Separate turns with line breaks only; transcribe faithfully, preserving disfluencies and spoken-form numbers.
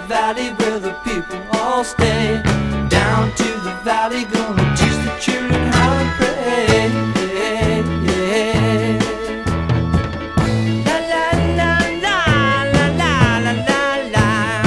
valley where the people all stay. Down to the valley